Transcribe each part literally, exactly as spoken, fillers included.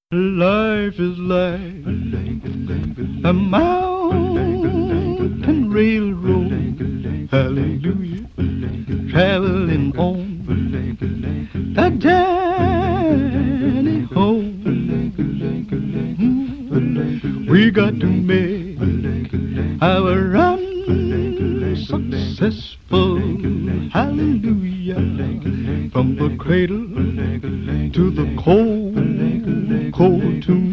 Life is like a mountain railroad, hallelujah, traveling on the journey home. Mm. We got to make our run successful, hallelujah, from the cradle to the cold, cold tomb.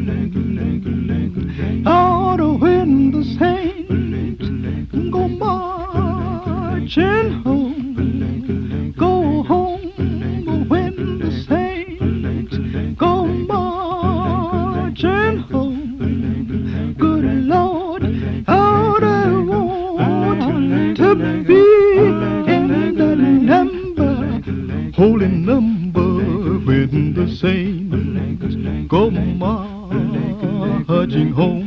Out when the saints go marching home, go home when the saints go marching home. Good Lord, how I want to be in the number, holy number, when the saints go marching home.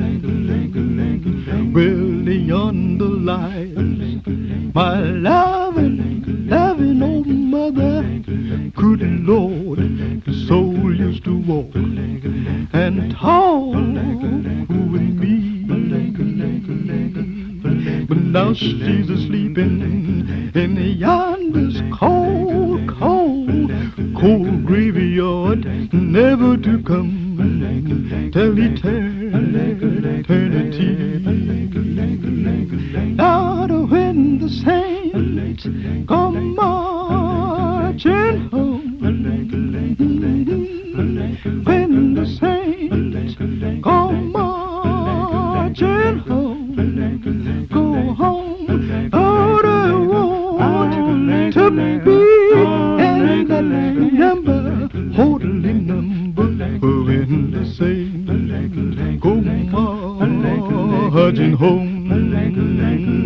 Well, yonder lies my loving, loving old mother. Good Lord, the soul used to walk and talk with me, but now she's asleeping in yonder's cold, cold, cold graveyard, never to come till eternity. Now when the saints come marching home, when the saints come marching home, go home. Lord, I want to be in that number, holy number, when the saints go marching home.